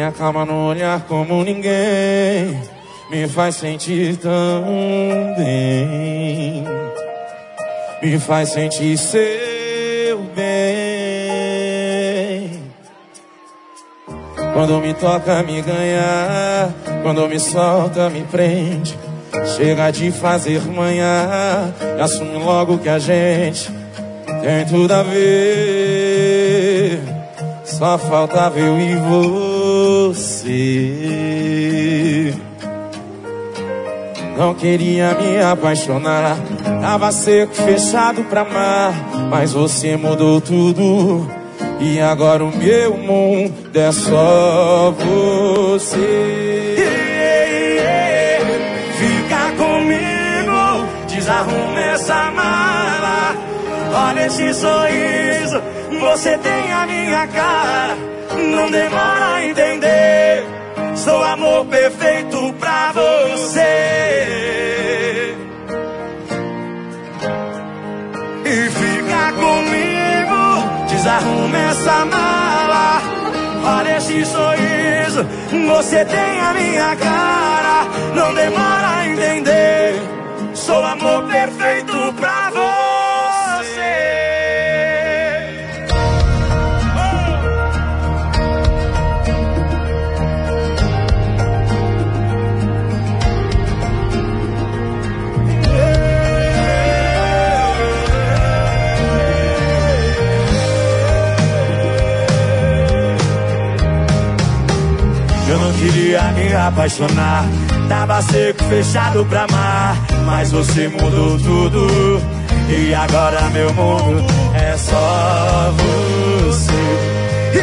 a calma no olhar como ninguém me faz sentir tão bem, me faz sentir seu bem. Quando me toca, me ganha, quando me solta, me prende. Chega de fazer manhã, assume logo que a gente tem tudo a ver. Só faltava eu e você. Não queria me apaixonar, tava seco, fechado pra amar, mas você mudou tudo. E agora o meu mundo é só você. Fica comigo, desarruma essa mala. Olha esse sorriso, você tem a minha cara. Não demora a entender, sou amor perfeito pra você. E fica comigo, desarruma essa mala. Olha esse sorriso, você tem a minha cara. Não demora a entender, sou amor perfeito pra você. Eu não queria me apaixonar, tava seco, fechado pra amar, mas você mudou tudo. E agora meu mundo é só você.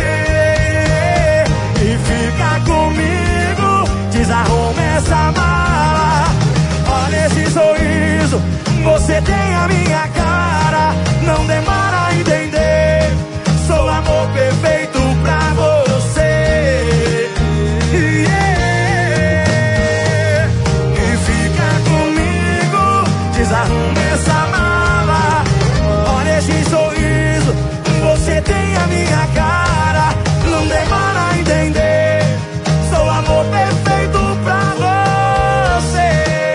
E fica comigo, desarruma essa mala. Olha esse sorriso, você tem a minha cara. Não demora a entender, sou amor perfeito pra você. Desarrume essa mala. Olha esse sorriso, você tem a minha cara. Não demora a entender, sou amor perfeito pra você.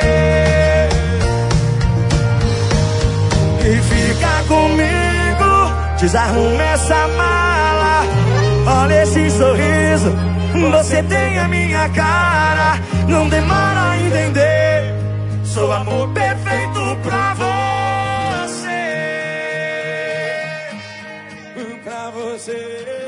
E fica comigo, desarrume essa mala. Olha esse sorriso, você tem a minha cara. Não demora a entender, sou amor perfeito pra você. Pra você.